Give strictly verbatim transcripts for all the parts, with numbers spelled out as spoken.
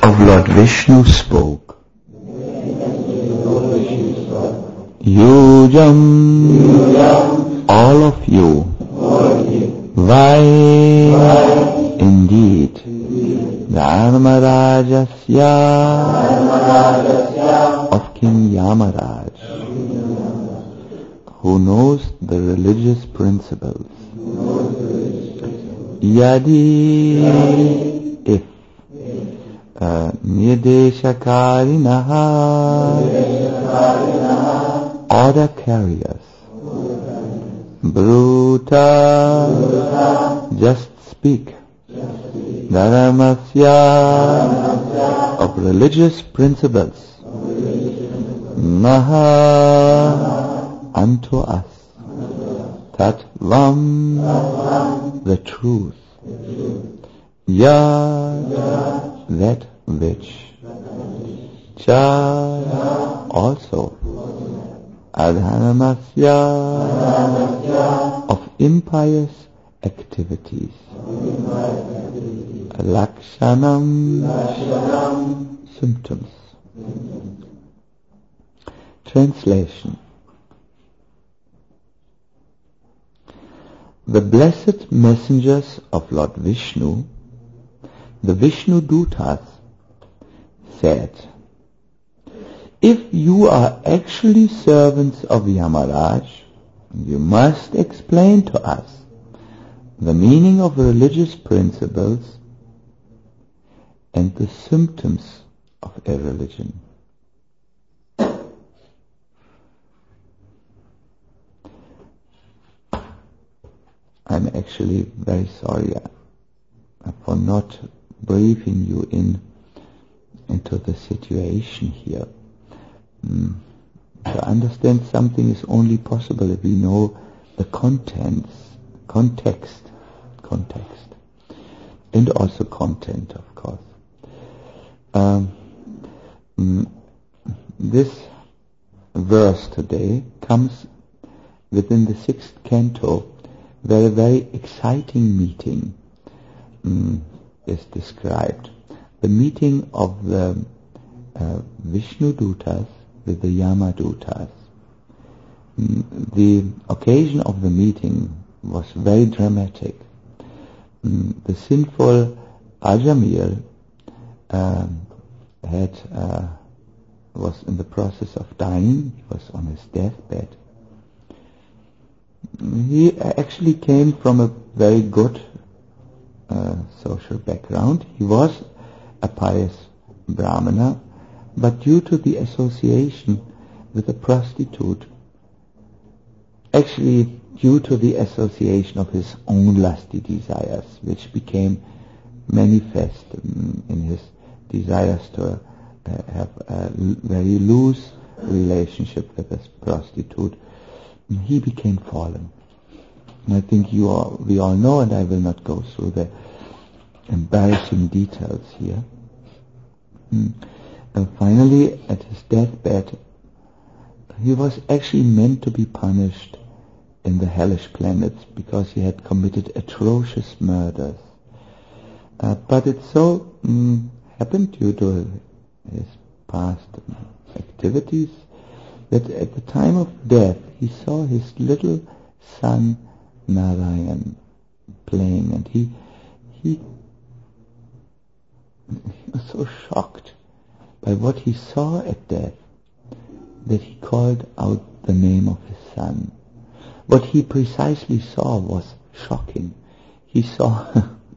of Lord Vishnu spoke, Yujam, all of you, why, indeed, Dharmarajasya, of King Yamaraj, who knows the religious principles. Yadi, if uh, Nirdeshakarinaha, order carriers, Bruta, just speak, Dharmasya, of religious principles, Maha, unto us, Tatvam, the truth, Ya, that which, Cha, also, Adhanamasya, of impious activities, Lakshanam, symptoms. Translation. The blessed messengers of Lord Vishnu, the Vishnu Dutas, said, if you are actually servants of Yamaraj, you must explain to us the meaning of religious principles and the symptoms of irreligion. I'm actually very sorry for not briefing you in into the situation here. Mm. To understand something is only possible if we know the contents, context, context, and also content, of course. Um, mm, this verse today comes within the sixth canto, where a very exciting meeting mm, is described. The meeting of the uh, Vishnu Dutas with the Yama Dutas. Mm, the occasion of the meeting was very dramatic. Mm, the sinful Ajamil um, had uh, was in the process of dying. He was on his deathbed. He actually came from a very good uh, social background. He was a pious Brahmana, but due to the association with a prostitute, actually due to the association of his own lusty desires, which became manifest um, in his desires to uh, have a very loose relationship with this prostitute, he became fallen. And I think you all, we all know, and I will not go through the embarrassing details here. Mm. And finally, at his deathbed, he was actually meant to be punished in the hellish planets because he had committed atrocious murders. Uh, but it so mm, happened due to his past activities that at the time of death he saw his little son Narayan playing, and he he, he was so shocked by what he saw at death that he called out the name of his son. What he precisely saw was shocking. He saw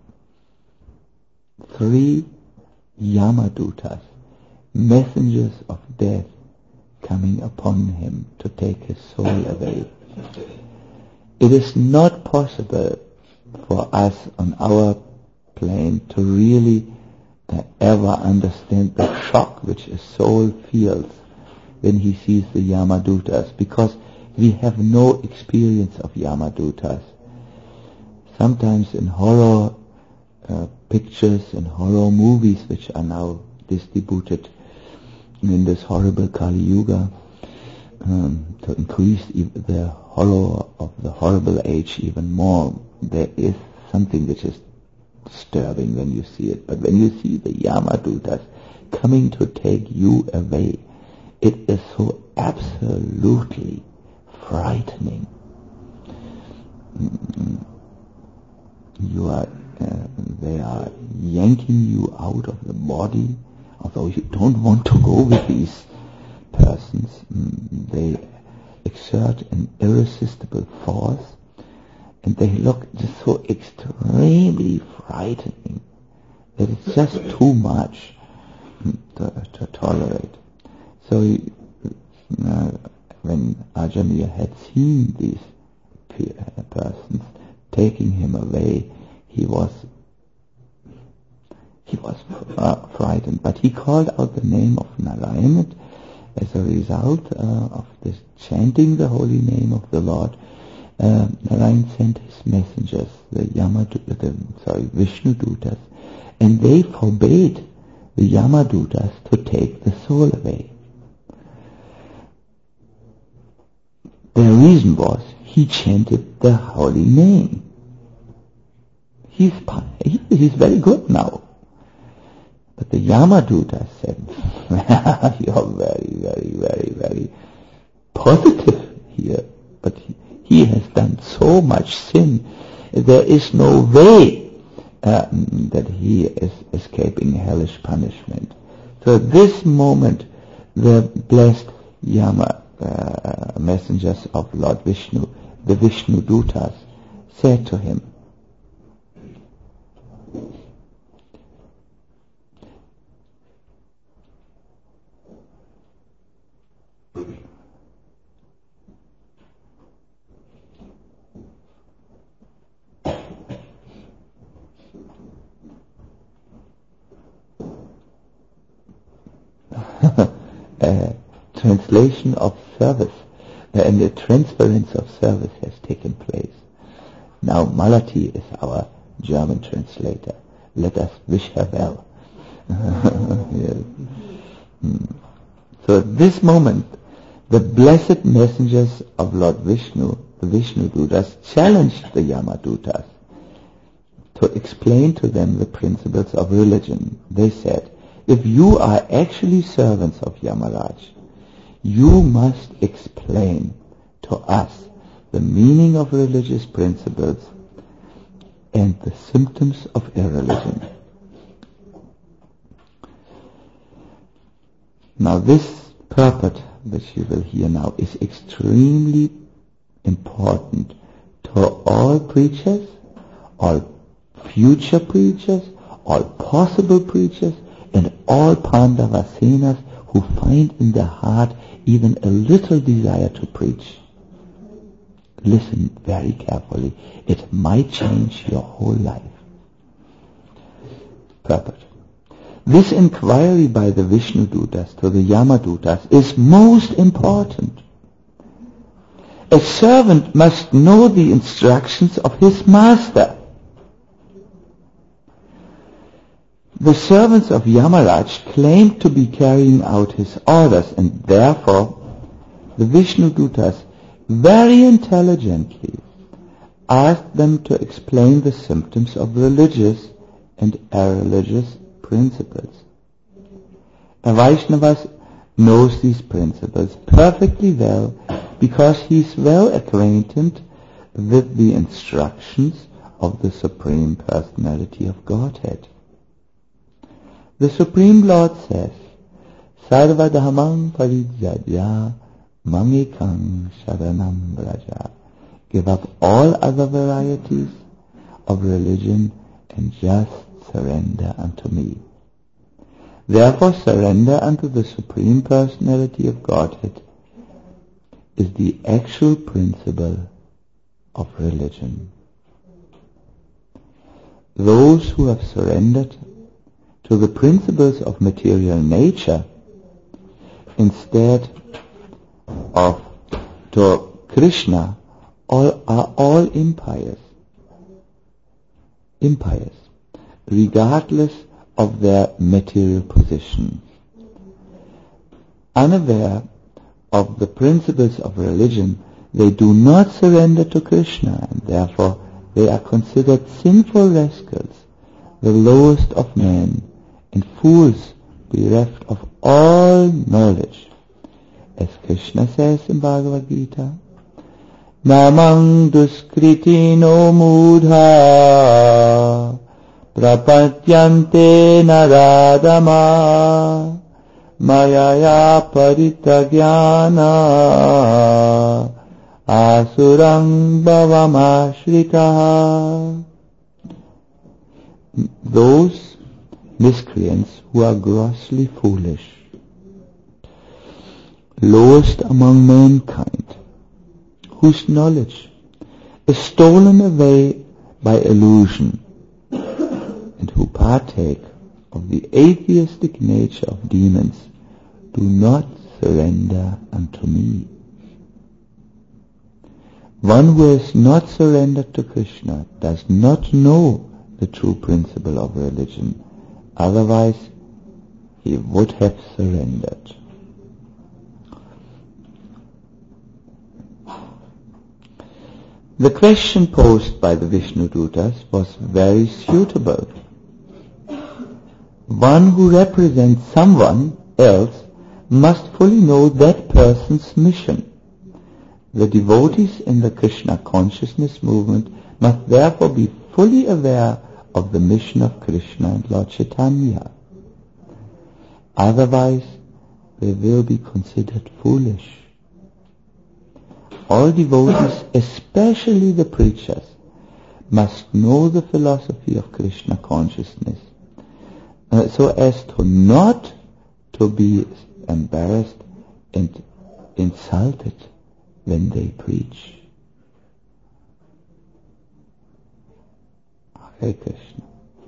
three Yamadutas, messengers of death, coming upon him to take his soul away. It is not possible for us on our plane to really uh, ever understand the shock which a soul feels when he sees the Yamadutas, because we have no experience of Yamadutas. Sometimes in horror uh, pictures and horror movies which are now distributed in this horrible Kali Yuga, um, to increase the horror of the horrible age even more, there is something which is disturbing when you see it. But when you see the Yamadutas coming to take you away. It is so absolutely frightening. You are, uh, they are yanking you out of the body, although you don't want to go with these persons. They exert an irresistible force, and they look just so extremely frightening that it's just too much to, to tolerate. So uh, when Ajamil had seen these persons taking him away, he was he was uh, frightened. But he called out the name of Narayan. As a result uh, of this chanting the holy name of the Lord, uh, Narayan sent his messengers, the Yamadutas, sorry, Vishnu Dutas, and they forbade the Yamadutas to take the soul away. Their reason was he chanted the holy name. He's, he, he's very good now. But the Yamaduta said, you're very, very, very, very positive here. But he, he has done so much sin. There is no way uh, that he is escaping hellish punishment. So at this moment, the blessed Yama uh, messengers of Lord Vishnu, the Vishnu Dutas, said to him, uh, translation of service uh, and the transference of service has taken place. Now Malati is our German translator. Let us wish her well. Yes. mm. So at this moment, the blessed messengers of Lord Vishnu, the Vishnu Dutas, challenged the Yamadutas to explain to them the principles of religion. They said, if you are actually servants of Yamaraj, you must explain to us the meaning of religious principles and the symptoms of irreligion. Now this purport, which you will hear now, is extremely important to all preachers, all future preachers, all possible preachers, and all Pandavasenas who find in their heart even a little desire to preach. Listen very carefully. It might change your whole life. Purport. This inquiry by the Vishnu Dutas to the Yamadutas is most important. A servant must know the instructions of his master. The servants of Yamaraj claimed to be carrying out his orders, and therefore the Vishnu Dutas very intelligently asked them to explain the symptoms of religious and irreligious principles. A Vaishnava knows these principles perfectly well because he is well acquainted with the instructions of the Supreme Personality of Godhead. The Supreme Lord says, Sarva Dhamang Parijajya Mamikang Sharanam Vraja. Give up all other varieties of religion and just surrender unto me. Therefore surrender unto the Supreme Personality of Godhead is the actual principle of religion. Those who have surrendered to the principles of material nature instead of to Krishna all are all impious, impious, regardless of their material position. Unaware of the principles of religion, they do not surrender to Krishna, and therefore they are considered sinful rascals, the lowest of men, and fools bereft of all knowledge. As Krishna says in Bhagavad Gita, Namang duskriti no mudha prapatyante naradama mayaya paritagyana asurang bhavamashritaha. Those miscreants who are grossly foolish, lowest among mankind, whose knowledge is stolen away by illusion, and who partake of the atheistic nature of demons, do not surrender unto me. One who has not surrendered to Krishna does not know the true principle of religion. Otherwise, he would have surrendered. The question posed by the Vishnudutas was very suitable. One who represents someone else must fully know that person's mission. The devotees in the Krishna consciousness movement must therefore be fully aware of the mission of Krishna and Lord Chaitanya. Otherwise, they will be considered foolish. All devotees, especially the preachers, must know the philosophy of Krishna consciousness, uh, so as to not to be embarrassed and insulted when they preach. Hare Krishna.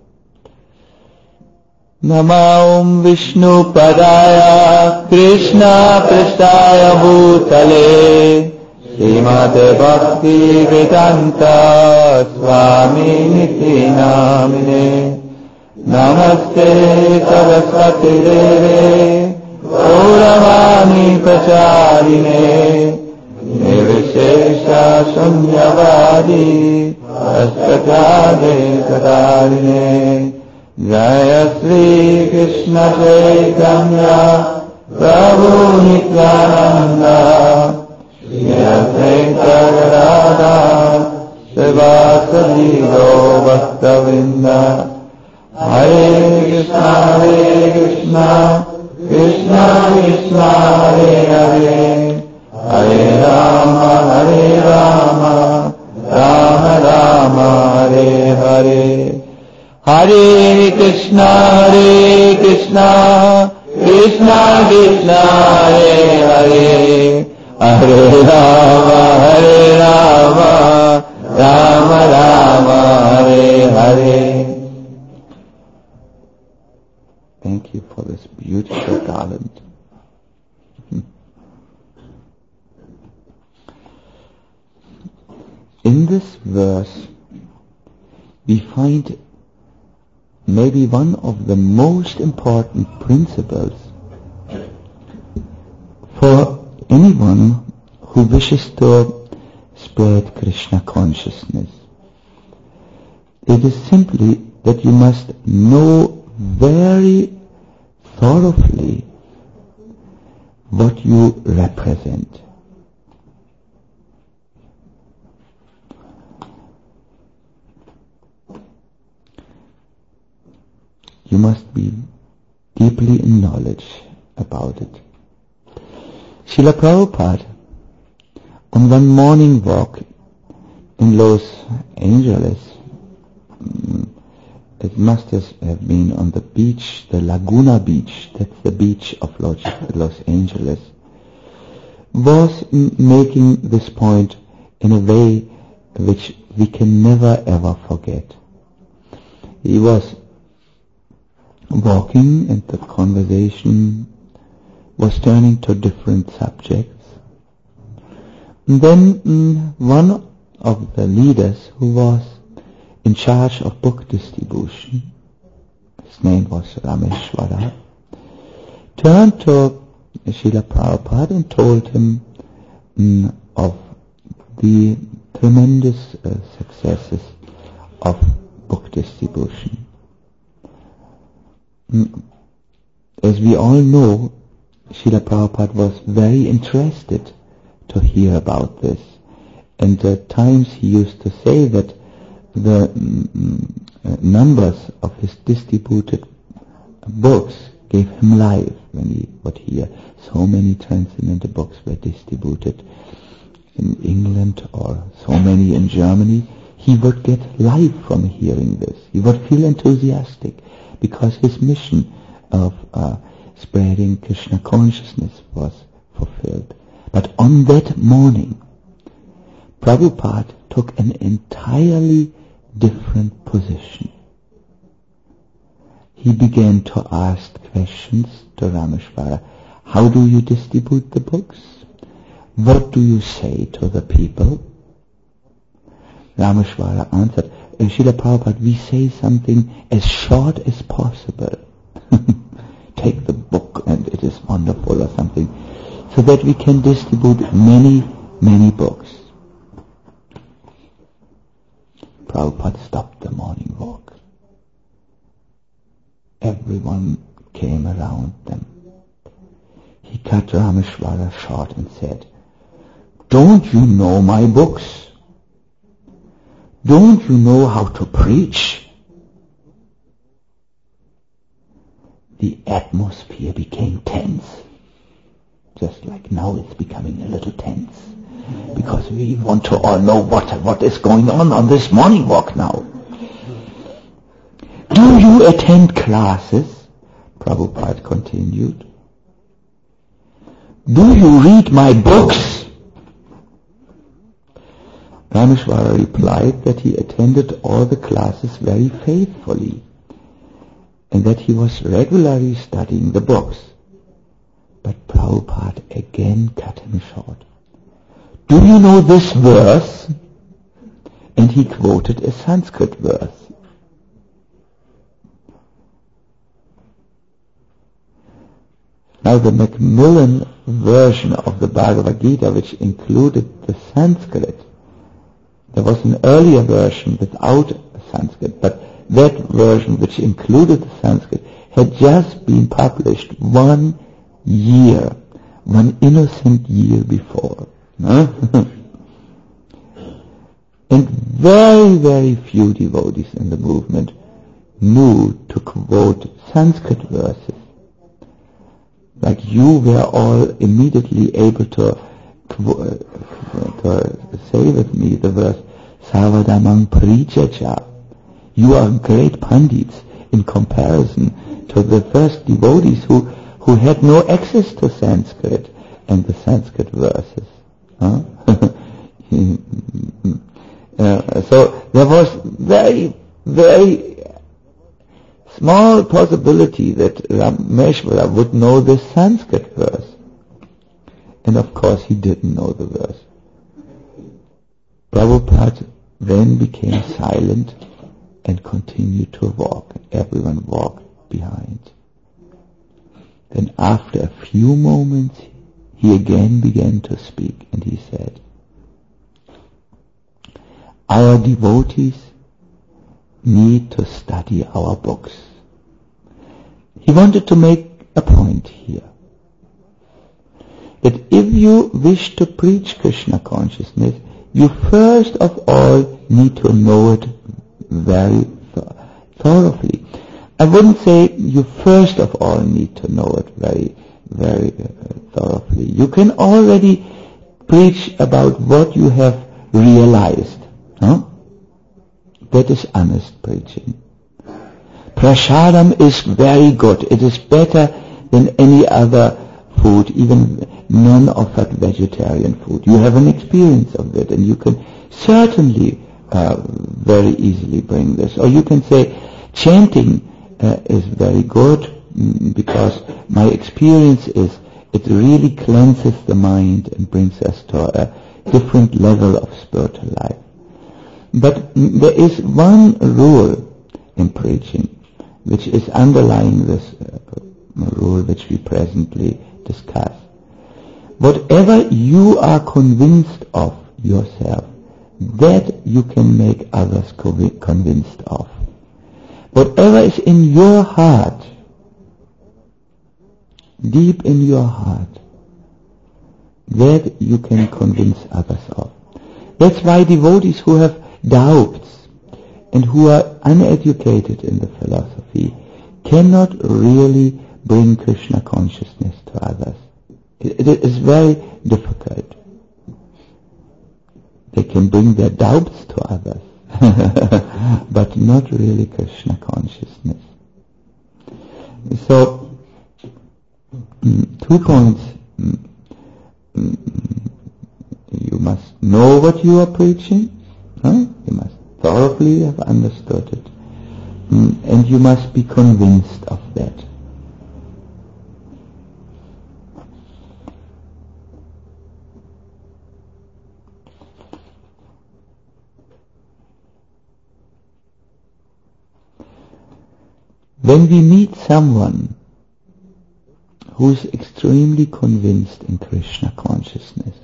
Namo Vishnu Padaya Krishna Prasthaya Bhutale Srimate Bhakti Vedanta Swami Niti Namine Namaste Saraswati Deve Gauravani Pracharine Nirvishesha Shunyavadi Astakade Kadarine Jaya Sri Krishna Chaitanya Prabhu Nityananda Shri Advaita Gadadhara Srivasadi Bhaktavinda Hare Krishna Hare Krishna Krishna Krishna Hare Hare Hare Rama Hare Rama Rama Rama Hare Hare Hare Krishna Hare Krishna Krishna Krishna Hare Hare Hare Rama Hare Rama Rama Rama Hare Hare. Thank you for this beautiful garland. In this verse, we find maybe one of the most important principles for anyone who wishes to spread Krishna consciousness. It is simply that you must know very thoroughly what you represent. You must be deeply in knowledge about it. Srila Prabhupada, on one morning walk in Los Angeles, it must have been on the beach, the Laguna Beach, that's the beach of Los, Los Angeles, was making this point in a way which we can never ever forget. He was walking and the conversation was turning to different subjects. And then mm, one of the leaders who was in charge of book distribution, his name was Rameshwara, turned to Srila Prabhupada and told him mm, of the tremendous uh, successes of book distribution. as we all know, Srila Prabhupada was very interested to hear about this. And at times he used to say that the mm, uh, numbers of his distributed books gave him life when he would hear so many transcendental books were distributed in England or so many in Germany. He would get life from hearing this. He would feel enthusiastic because his mission of uh, spreading Krishna consciousness was fulfilled. But on that morning, Prabhupada took an entirely different position. He began to ask questions to Rameshwara. How do you distribute the books? What do you say to the people? Rameshwara answered, Srila Prabhupada, we say something as short as possible. Take the book and it is wonderful or something, so that we can distribute many, many books. Prabhupada stopped the morning walk. Everyone came around them. He cut Rameshwara short and said, don't you know my books? Don't you know how to preach? The atmosphere became tense. Just like now it's becoming a little tense. Because we want to all know what, what is going on on this morning walk now. Do you attend classes? Prabhupada continued. Do you read my books? Rameshwara replied that he attended all the classes very faithfully and that he was regularly studying the books. But Prabhupada again cut him short. Do you know this verse? And he quoted a Sanskrit verse. Now the Macmillan version of the Bhagavad Gita, which included the Sanskrit, there was an earlier version without Sanskrit, but that version which included the Sanskrit had just been published one year, one innocent year before. Huh? And very, very few devotees in the movement knew to quote Sanskrit verses. Like you were all immediately able to, to say with me the verse, Savadamang Parichacha. You are great pandits in comparison to the first devotees who, who had no access to Sanskrit and the Sanskrit verses. Huh? uh, so there was very, very small possibility that Rameshwara would know the Sanskrit verse. And of course he didn't know the verse. Prabhupada then became silent and continued to walk. Everyone walked behind. Then after a few moments he again began to speak and he said, our devotees need to study our books. He wanted to make a point here, that if you wish to preach Krishna consciousness, you first of all need to know it very th- thoroughly. I wouldn't say you first of all need to know it very, very uh, thoroughly. You can already preach about what you have realized. Huh? That is honest preaching. Prasadam is very good. It is better than any other food, even non-offered vegetarian food. You have an experience of it, and you can certainly uh, very easily bring this. Or you can say, chanting uh, is very good mm, because my experience is it really cleanses the mind and brings us to a different level of spiritual life. But mm, there is one rule in preaching which is underlying this uh, rule which we presently discuss. Whatever you are convinced of yourself, that you can make others convinced of. Whatever is in your heart, deep in your heart, that you can convince others of. That's why devotees who have doubts and who are uneducated in the philosophy cannot really bring Krishna consciousness to others. It, it is very difficult. They can bring their doubts to others, but not really Krishna consciousness. So, two points. You must know what you are preaching. Huh? You must thoroughly have understood it. And you must be convinced of that. When we meet someone who is extremely convinced in Krishna consciousness,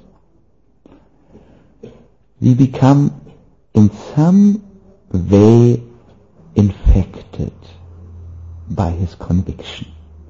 we become in some way infected by his conviction.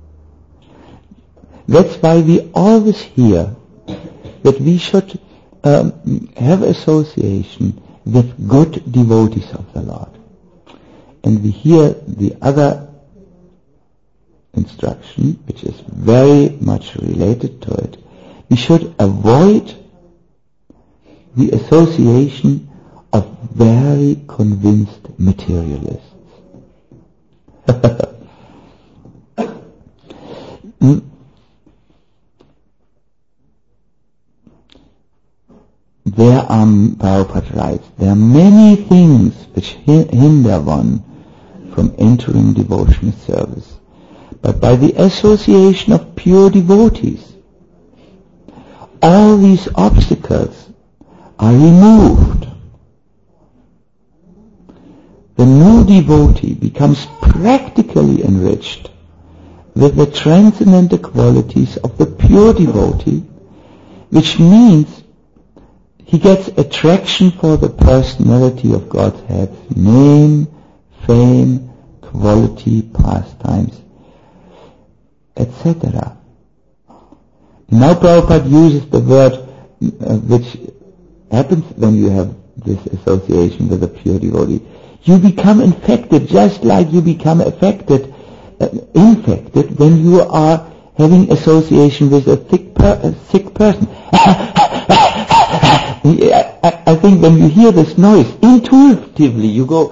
That's why we always hear that we should um, have association with good devotees of the Lord. And we hear the other instruction, which is very much related to it. We should avoid the association of very convinced materialists. There are, Prabhupada writes, there are many things which hinder one from entering devotional service. But by the association of pure devotees, all these obstacles are removed. The new devotee becomes practically enriched with the transcendental qualities of the pure devotee, which means he gets attraction for the personality of God's head, name, fame, quality, pastimes, et cetera. Now Prabhupada uses the word uh, which happens when you have this association with a pure devotee. You become infected just like you become affected, uh, infected when you are having association with a sick, per- a sick person. I, I think when you hear this noise, intuitively you go,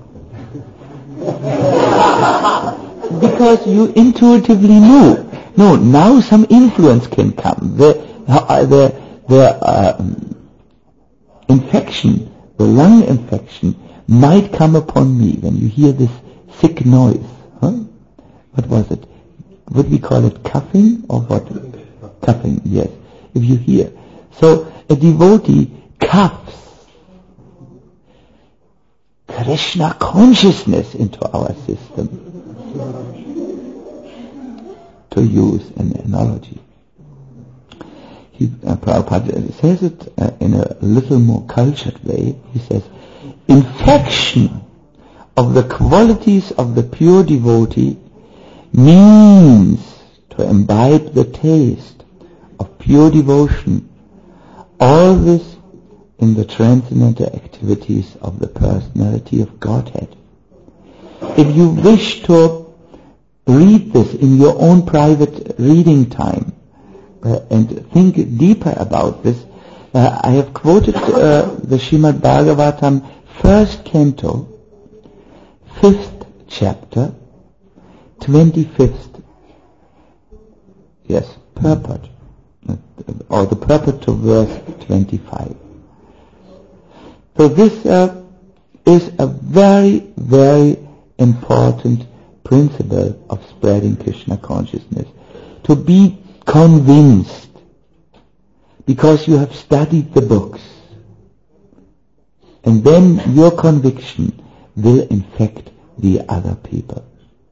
because you intuitively know. No, now some influence can come. The, the, the uh, infection, the lung infection, might come upon me when you hear this sick noise. Huh? What was it? Would we call it coughing or what? Coughing, yes. If you hear. So a devotee coughs Krishna consciousness into our system, to use an analogy. He, uh, Prabhupada says it uh, in a little more cultured way. He says, infection of the qualities of the pure devotee means to imbibe the taste of pure devotion, all this in the transcendental activities of the personality of Godhead. If you wish to read this in your own private reading time uh, and think deeper about this, uh, I have quoted uh, the Srimad Bhagavatam first canto, fifth chapter, twenty-fifth, yes, purport, or the purport to verse twenty-five. So this uh, is a very, very important principle of spreading Krishna consciousness. To be convinced, because you have studied the books, and then your conviction will infect the other people.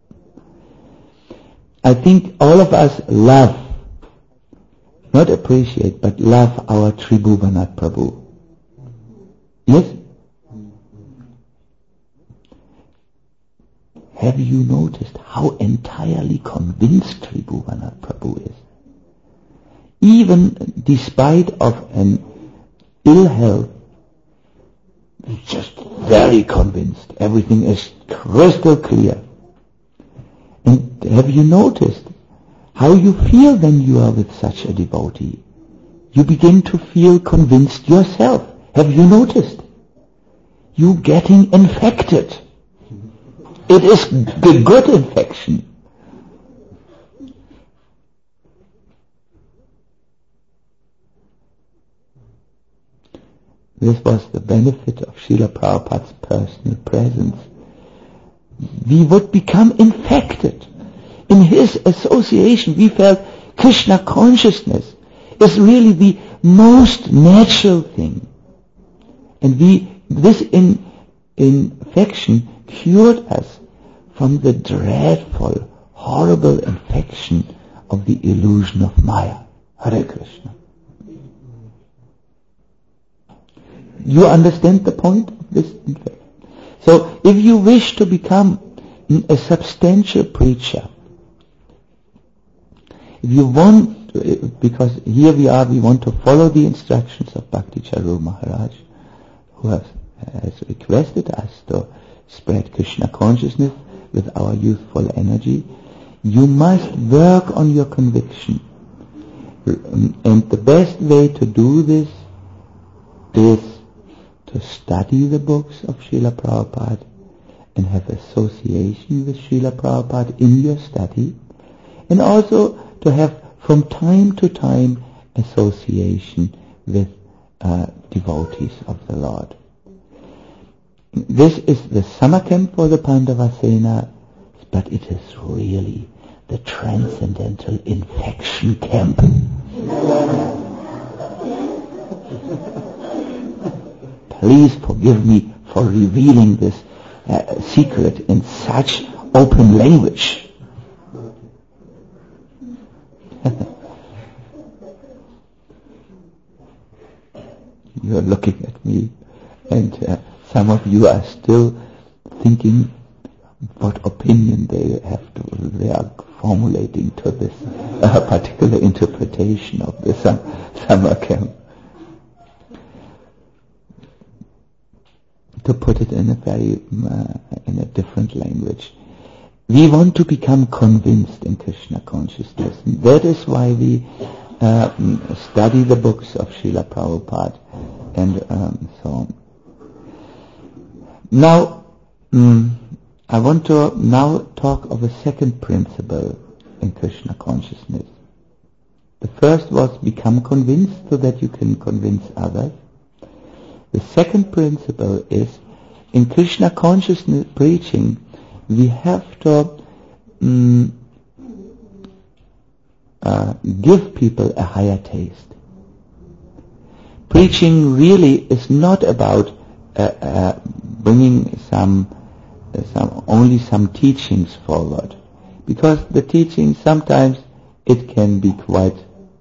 I think all of us love, not appreciate, but love our Tribhuvana Prabhu. Yes? have you noticed how entirely convinced Tribhuvannath Prabhu is? Even despite of an ill health, he's just very convinced. Everything is crystal clear. And have you noticed how you feel when you are with such a devotee? You begin to feel convinced yourself. Have you noticed? You getting infected. It is the good infection. This was the benefit of Srila Prabhupada's personal presence. We would become infected. In his association, we felt Krishna consciousness is really the most natural thing. And we, this in, infection cured us from the dreadful, horrible infection of the illusion of Maya. Hare Krishna. You understand the point of this infection? So, if you wish to become a substantial preacher, if you want, because here we are, we want to follow the instructions of Bhakti Charu Maharaj, who has, has requested us to spread Krishna consciousness with our youthful energy. You must work on your conviction. And the best way to do this is to study the books of Srila Prabhupada and have association with Srila Prabhupada in your study, and also to have from time to time association with uh, devotees of the Lord. This is the summer camp for the Pandavasena, but it is really the transcendental infection camp. Please forgive me for revealing this uh, secret in such open language. You are looking at me, and uh, some of you are still thinking what opinion they have to, they are formulating to this uh, particular interpretation of the sum, summer camp. To put it in a very, uh, in a different language, we want to become convinced in Krishna consciousness. And that is why we uh, study the books of Srila Prabhupada and um, so on. Now, um, I want to now talk of a second principle in Krishna consciousness. The first was become convinced so that you can convince others. The second principle is, in Krishna consciousness preaching, we have to um, uh, give people a higher taste. Preaching really is not about uh, uh, bringing some, uh, some only some teachings forward, because the teaching sometimes it can be quite,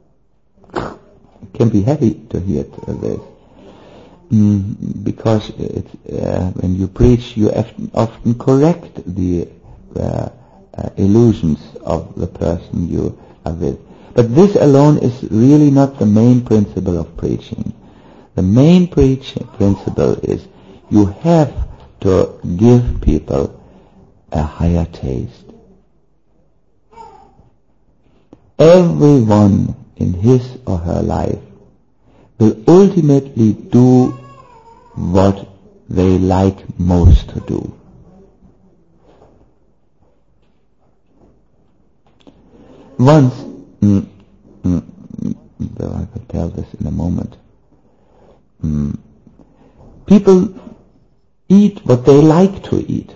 it can be heavy to hear this. Mm, because it, uh, when you preach, you often, often correct the uh, uh, illusions of the person you are with. But this alone is really not the main principle of preaching. The main preaching principle is you have to give people a higher taste. Everyone in his or her life will ultimately do what they like most to do. Once, mm, mm, well, I could tell this in a moment, mm, people eat what they like to eat.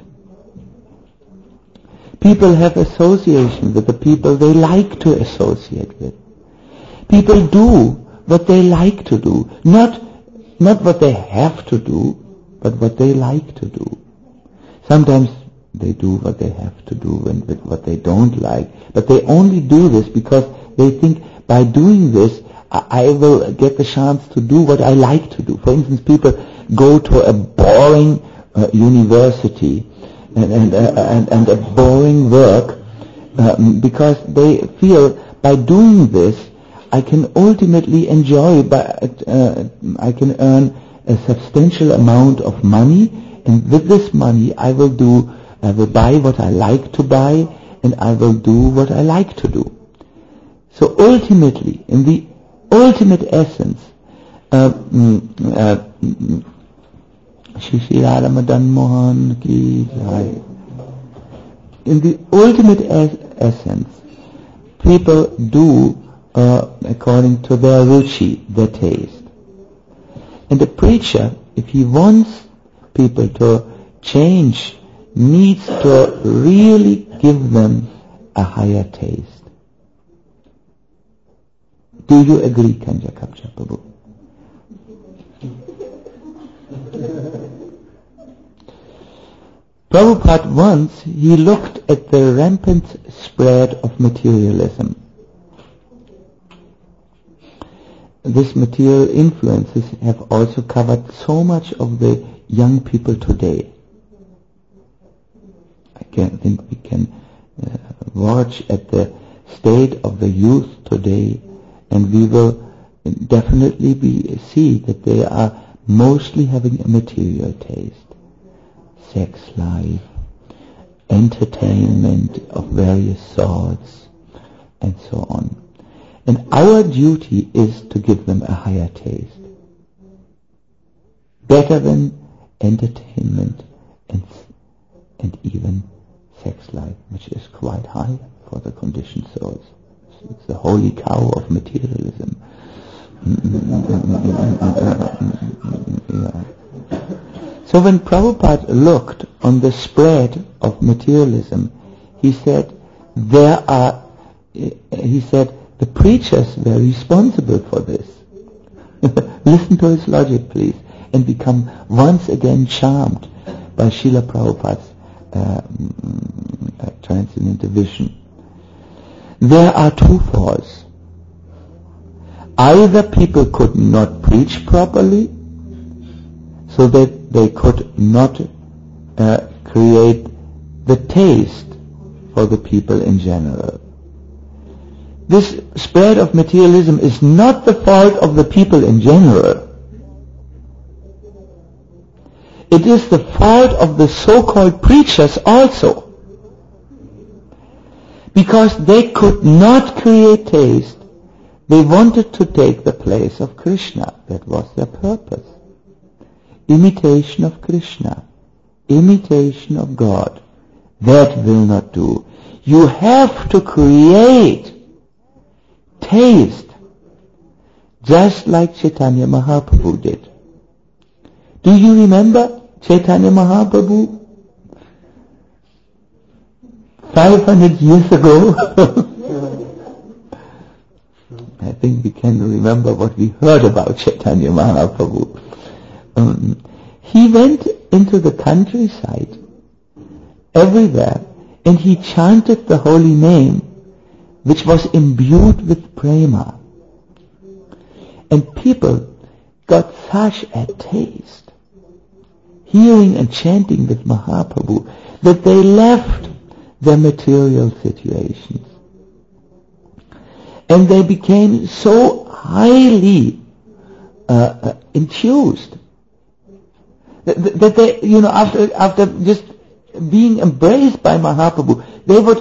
People have association with the people they like to associate with. People do what they like to do, not not what they have to do, but what they like to do. Sometimes they do what they have to do and with what they don't like, but they only do this because they think by doing this I, I will get the chance to do what I like to do. For instance, people go to a boring uh, university and, and, uh, and, and a boring work, um, because they feel by doing this I can ultimately enjoy, but uh, I can earn a substantial amount of money, and with this money I will do, I will buy what I like to buy, and I will do what I like to do. So ultimately, in the ultimate essence, uh, uh, Shri Radha Madan Mohan ki jai. In the ultimate es- essence, people do uh, according to their ruchi, their taste. And the preacher, if he wants people to change, needs to really give them a higher taste. Do you agree, Kanja Kapcha Prabhu? Prabhupada once, he looked at the rampant spread of materialism. This material influences have also covered so much of the young people today. I can think we can uh, watch at the state of the youth today, and we will definitely be, see that they are mostly having a material taste. Sex life, entertainment of various sorts, and so on. And our duty is to give them a higher taste. Better than entertainment and, and even sex life, which is quite high for the conditioned souls. It's the holy cow of materialism. Yeah. So when Prabhupada looked on the spread of materialism, he said, there are, he said, the preachers were responsible for this. Listen to his logic, please, and become once again charmed by Srila Prabhupada's uh, transcendental vision. There are two faults. Either people could not preach properly, so that they could not uh, create the taste for the people in general. This spread of materialism is not the fault of the people in general. It is the fault of the so-called preachers also. Because they could not create taste. They wanted to take the place of Krishna. That was their purpose. Imitation of Krishna. Imitation of God. That will not do. You have to create taste, just like Chaitanya Mahaprabhu did. Do you remember Chaitanya Mahaprabhu five hundred years ago? I think we can remember what we heard about Chaitanya Mahaprabhu. Um, he went into the countryside, everywhere, and he chanted the holy name, which was imbued with prema. And people got such a taste, hearing and chanting with Mahaprabhu, that they left their material situations. And they became so highly uh, uh, enthused that, that they, you know, after after just being embraced by Mahaprabhu, they would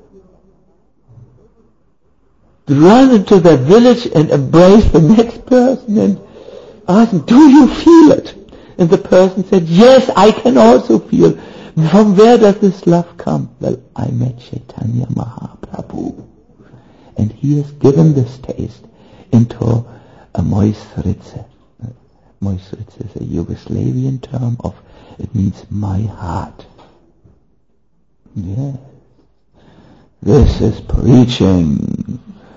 run into their village and embrace the next person and ask them, do you feel it? And the person said, yes, I can also feel. From where does this love come? Well, I met Chaitanya Mahaprabhu, and he has given this taste into a Moisritze. Moisritze is a Yugoslavian term of, it means my heart. Yes. This is preaching.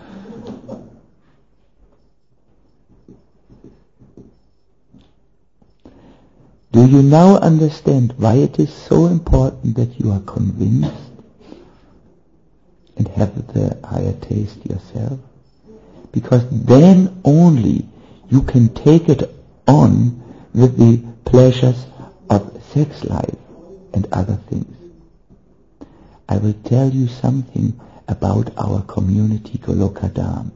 Do you now understand why it is so important that you are convinced and have the higher taste yourself? Because then only you can take it on with the pleasures of sex life and other things. I will tell you something about our community Golokadam.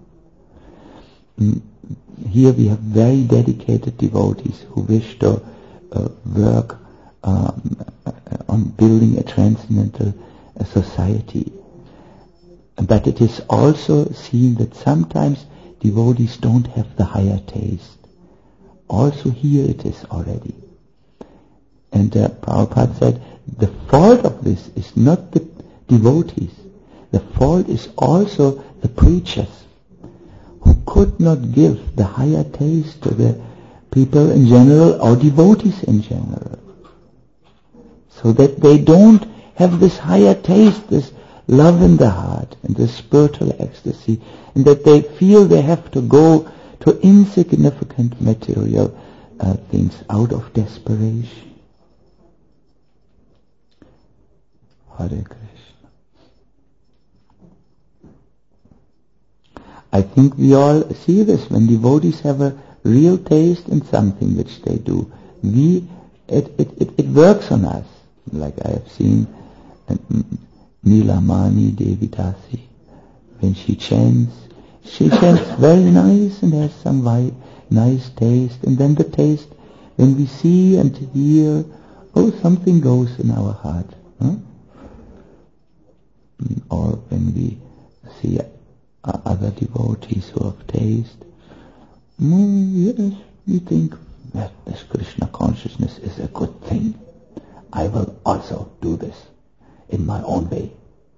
Here we have very dedicated devotees who wish to uh, work um, on building a transcendental uh, society. But it is also seen that sometimes devotees don't have the higher taste. Also here it is already. And uh, Prabhupada said, the fault of this is not the devotees. The fault is also the preachers who could not give the higher taste to the people in general or devotees in general. So that they don't have this higher taste, this love in the heart and this spiritual ecstasy, and that they feel they have to go to insignificant material uh, things out of desperation. Hare Krishna. I think we all see this when devotees have a real taste in something which they do. We, it, it, it, it works on us. Like I have seen uh, Nilamani Devidasi, when she chants, she chants very nice and has some vi- nice taste. And then the taste, when we see and hear, oh, something goes in our heart. Huh? Or when we see uh, other devotees who have taste, mm, yes, we think that this Krishna consciousness is a good thing. I will also do this in my own way.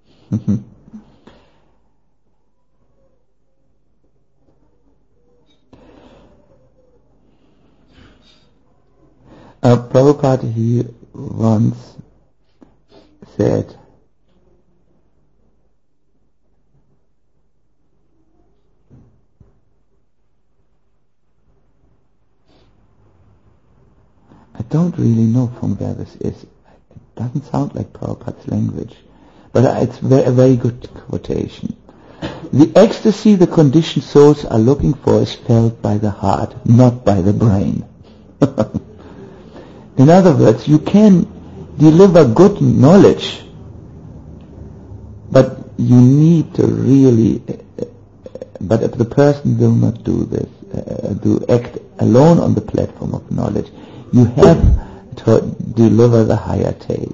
uh, Prabhupada, he once said, I don't really know from where this is. It doesn't sound like Prabhupada's language, but it's a very good quotation. The ecstasy the conditioned souls are looking for is felt by the heart, not by the brain. In other words, you can deliver good knowledge, but you need to really, uh, but if the person will not do this, uh, do act alone on the platform of knowledge, you have to deliver the higher taste.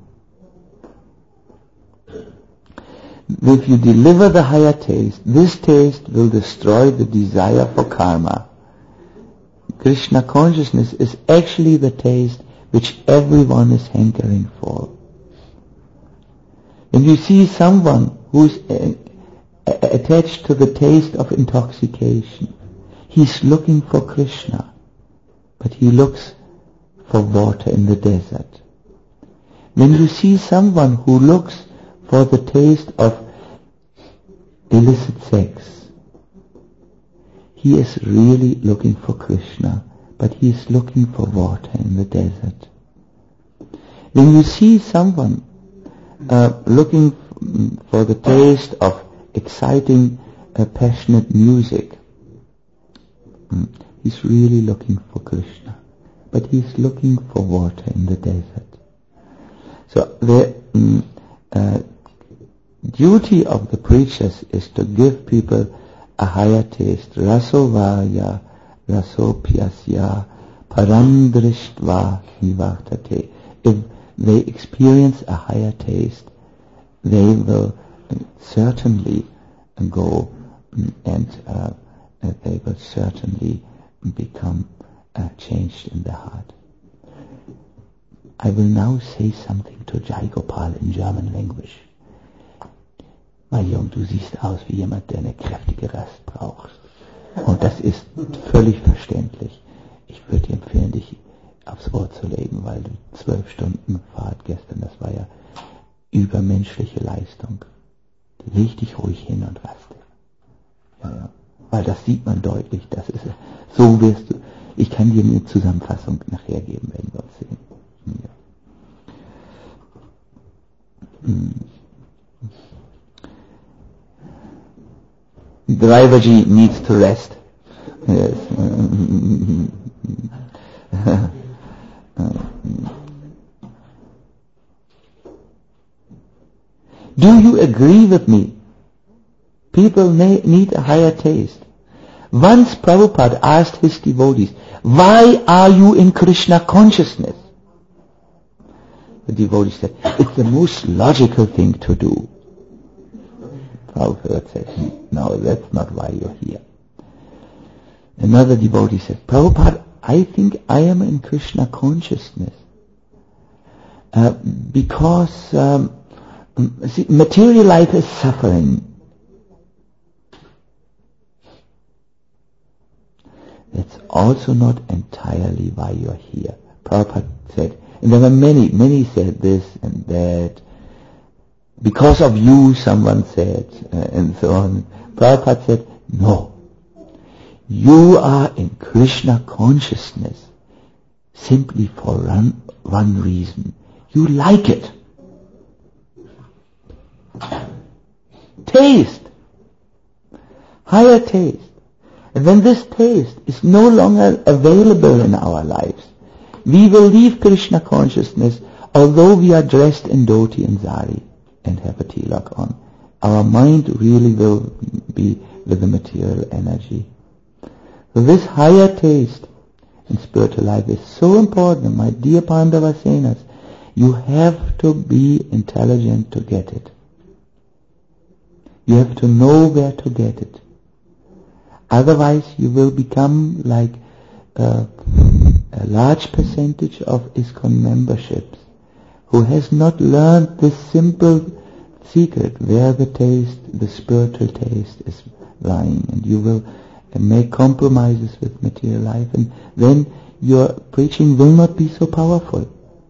If you deliver the higher taste, this taste will destroy the desire for karma. Krishna consciousness is actually the taste which everyone is hankering for. When you see someone who is uh, attached to the taste of intoxication, he's looking for Krishna, but he looks for water in the desert. When you see someone who looks for the taste of illicit sex, he is really looking for Krishna, but he is looking for water in the desert. When you see someone uh, looking f- for the taste of exciting, uh, passionate music, mm, he's really looking for Krishna, but he's looking for water in the desert. So the mm, uh, duty of the preachers is to give people a higher taste. Rasovaya, rasopyasya, parandrishtva nivartate. If they experience a higher taste, they will certainly go and uh, they will certainly become uh, changed in the heart. I will now say something to Jai Gopal in German language. Mein Junge, du siehst aus wie jemand, der eine kräftige Rast braucht. Und das ist völlig verständlich. Ich würde dir empfehlen, dich aufs Ohr zu legen, weil du zwölf Stunden Fahrt gestern, das war ja übermenschliche Leistung. Leg dich ruhig hin und raste. Ja, ja. Weil das sieht man deutlich, das ist so wirst du. Ich kann dir eine Zusammenfassung nachher geben, wenn wir uns sehen. Ja. Hm. Driverji needs to rest. Yes. Do you agree with me? People need a higher taste. Once Prabhupada asked his devotees, why are you in Krishna consciousness? The devotee said, it's the most logical thing to do. Prabhupada said, no, that's not why you're here. Another devotee said, Prabhupada, I think I am in Krishna consciousness uh, because um, see, material life is suffering. That's also not entirely why you're here. Prabhupada said, and there were many, many said this and that. Because of you, someone said, uh, and so on. Prabhupada said, no. You are in Krishna consciousness simply for one, one reason. You like it. Taste. Higher taste. And when this taste is no longer available in our lives, we will leave Krishna consciousness although we are dressed in dhoti and sari and have a tilak on. Our mind really will be with the material energy. So this higher taste in spiritual life is so important, my dear Pandavasenas. You have to be intelligent to get it. You have to know where to get it. Otherwise you will become like uh, a large percentage of ISKCON memberships who has not learned this simple secret where the taste, the spiritual taste is lying, and you will make compromises with material life, and then your preaching will not be so powerful.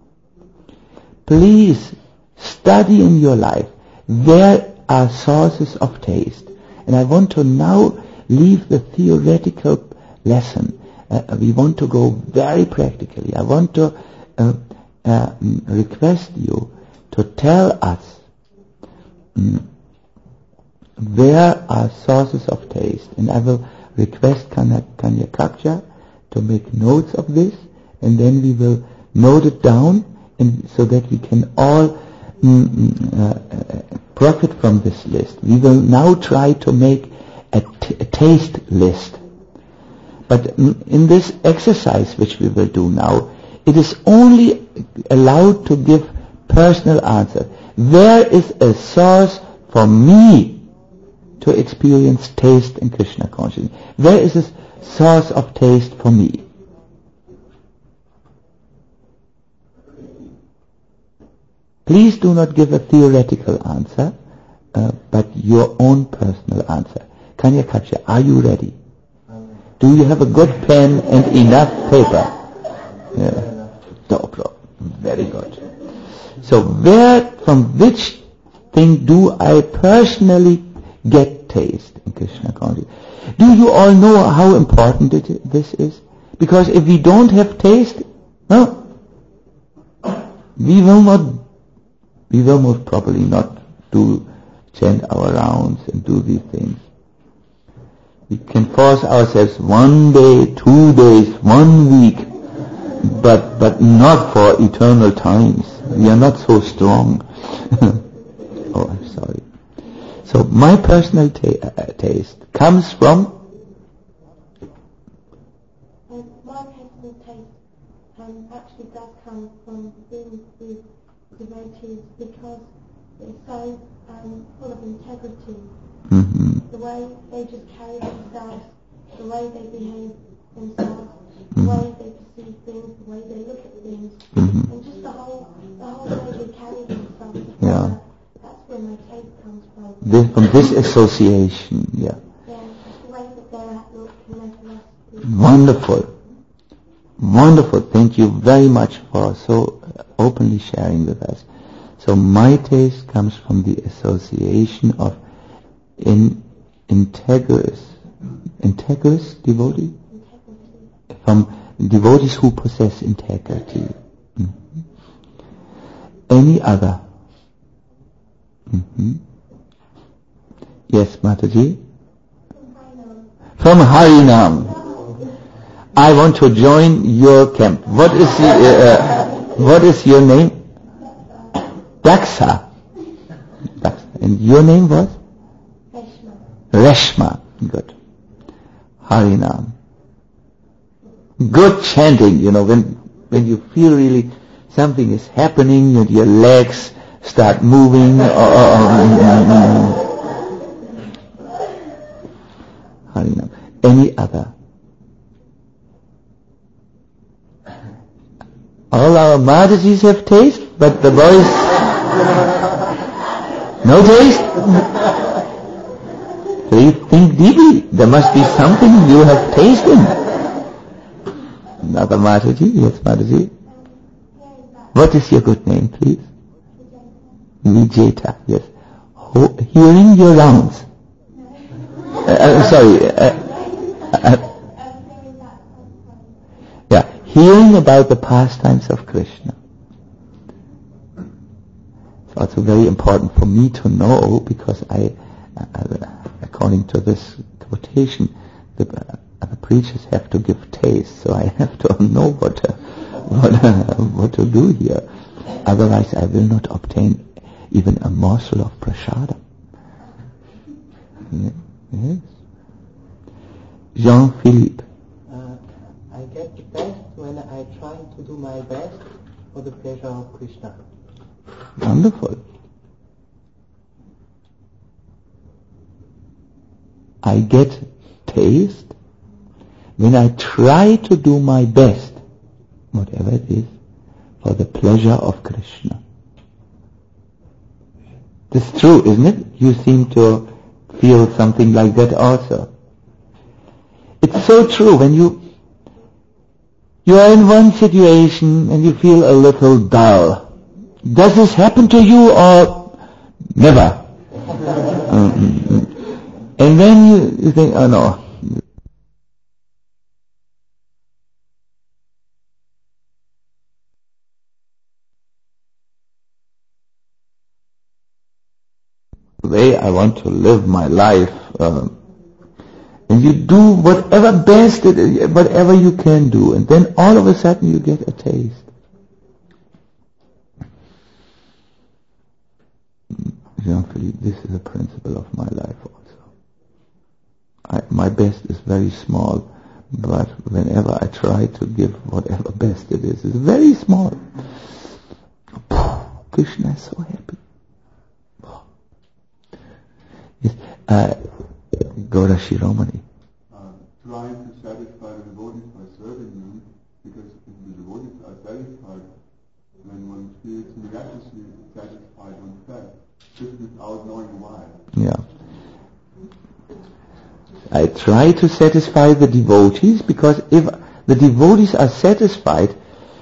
Please study in your life where are sources of taste. And I want to now leave the theoretical lesson. Uh, we want to go very practically. I want to uh, uh, request you to tell us um, where are sources of taste. And I will request Kanya, Kanya Kaksha to make notes of this, and then we will note it down, and so that we can all mm, uh, profit from this list. We will now try to make a, t- a taste list. But in this exercise which we will do now, it is only allowed to give personal answer. Where is a source for me to experience taste in Krishna consciousness? Where is a source of taste for me? Please do not give a theoretical answer, uh, but your own personal answer. Kanya Kaksha, are you ready? Do you have a good pen and enough paper? Yeah. Dobro. Very good. So where, from which thing do I personally get taste in Krishna consciousness? Do you all know how important it, this is? Because if we don't have taste, no, we will not, we will most probably not do chant our rounds and do these things. We can force ourselves one day, two days, one week, but but not for eternal times. We are not so strong. Oh, I'm sorry. So my personal ta- uh, taste comes from. Um, my personal taste um, actually does come from being with devotees, because they're so um, full of integrity. Mm-hmm. The way they just carry themselves, the way they behave themselves, the Mm-hmm. way they perceive things, the way they look at things, Mm-hmm. and just the whole, the whole way they carry themselves. Yeah. That's where my taste comes from. This, from this association, yeah. Yeah, the way that they're at look and their philosophy. Wonderful. Wonderful. Thank you very much for so openly sharing with us. So my taste comes from the association of in integrous, integrous devotee? Integrity. From devotees who possess integrity. Mm-hmm. Any other? Mm-hmm. Yes, Mataji? From Harinam. I want to join your camp. What is the, uh, what is your name? Daksa. Daksa. And your name was? Reshma. Reshma. Good. Harinam. Good chanting, you know, when when you feel really something is happening and your legs start moving. Or, or, Harinam. Any other? All our Mataji's have taste, but the boys, no taste? Please think deeply. There must be something you have taste in. Another Mataji? Yes, Mataji. What is your good name, please? Vijeta. Yes. Ho- hearing your rounds. Uh, uh, sorry. Uh, uh, yeah. Hearing about the pastimes of Krishna. It's also very important for me to know, because I, uh, according to this quotation, the, uh, the preachers have to give taste, so I have to know what to, what, uh, what to do here. Otherwise I will not obtain even a morsel of prasada. Yes. Jean-Philippe. Uh, I get the best when I try to do my best for the pleasure of Krishna. Wonderful. I get taste when I try to do my best, whatever it is, for the pleasure of Krishna. This is true, isn't it? You seem to feel something like that also. It's so true. When you you are in one situation and you feel a little dull, does this happen to you or never? Mm-hmm. And then you, you think, oh no. The way I want to live my life, uh, and you do whatever best, it is, whatever you can do, and then all of a sudden you get a taste. Jean-Philippe, this is a principle of my life also. I, my best is very small, but whenever I try to give whatever best it is, it's very small. Krishna is so happy. Yes, uh, Gaura Shiromani. Uh, trying to satisfy the devotees by serving them, because if the devotees are satisfied, then one feels miraculously satisfied on fact, just without knowing why. Yeah. I try to satisfy the devotees, because if the devotees are satisfied,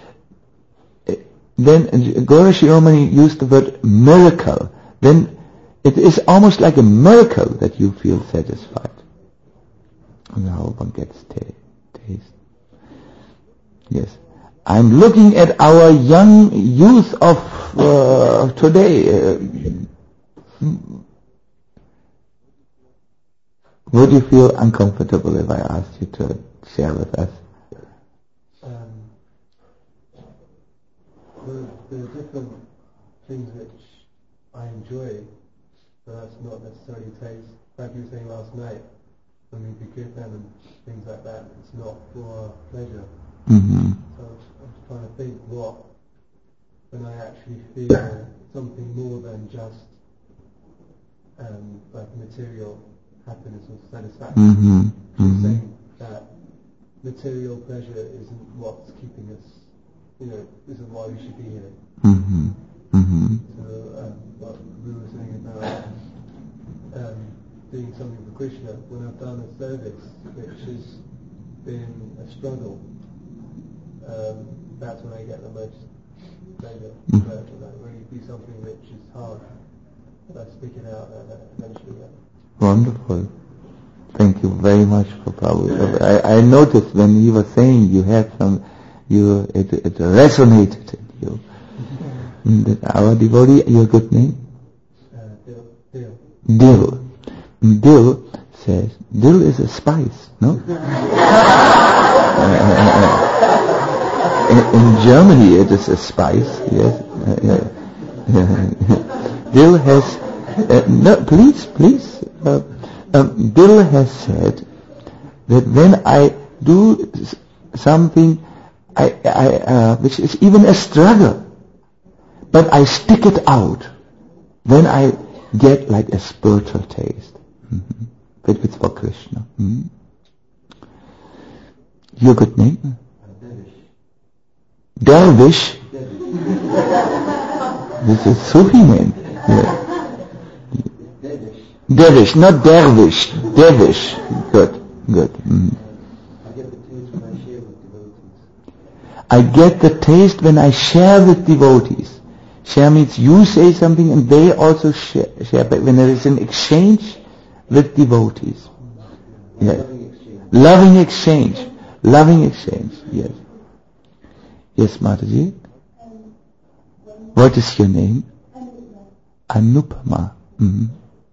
then Gaura Shiromani used the word miracle. Then it is almost like a miracle that you feel satisfied. And how one gets t- taste. Yes. I'm looking at our young youth of uh, today. Uh, would you feel uncomfortable if I asked you to share with us? Um, there, there are different things which I enjoy, but that's not necessarily taste. Like you were saying last night, when we begin them and things like that, it's not for pleasure. Mm-hmm. So I'm just trying to think what, when I actually feel something more than just um, like material happiness or satisfaction. Mm-hmm. You're Mm-hmm. saying that material pleasure isn't what's keeping us, you know, isn't why we should be here. Mm-hmm. Mm-hmm. So um, what we were saying about um, doing something for Krishna, when I've done a service which has been a struggle, um, that's when I get the most pleasure. Mm. But when I really do something which is hard, I stick it out and eventually get. Wonderful. Thank you very much for probably. I, I noticed when you were saying you had some, you it, it resonated in you. That our devotee, your good name? Uh, Dil. Dil. Dil. Dil says, Dil is a spice, no? uh, in, in Germany it is a spice, yes. Uh, yeah. Dil has uh, no, please, please. Uh, um, Bill has said that when I do something I, I, uh, which is even a struggle, but I stick it out, then I get like a spiritual taste. Mm-hmm. But it's for Krishna. Mm-hmm. Your good name? Dervish. This is Sufi name. Yeah. Dervish, not dervish. Dervish. Good, good. Mm. I get the taste when I share with devotees. Share means you say something and they also share. share but when there is an exchange with devotees. Yes. Loving exchange. Loving exchange. Yes. Yes, Mataji. What is your name? Anupama. Mm-hmm.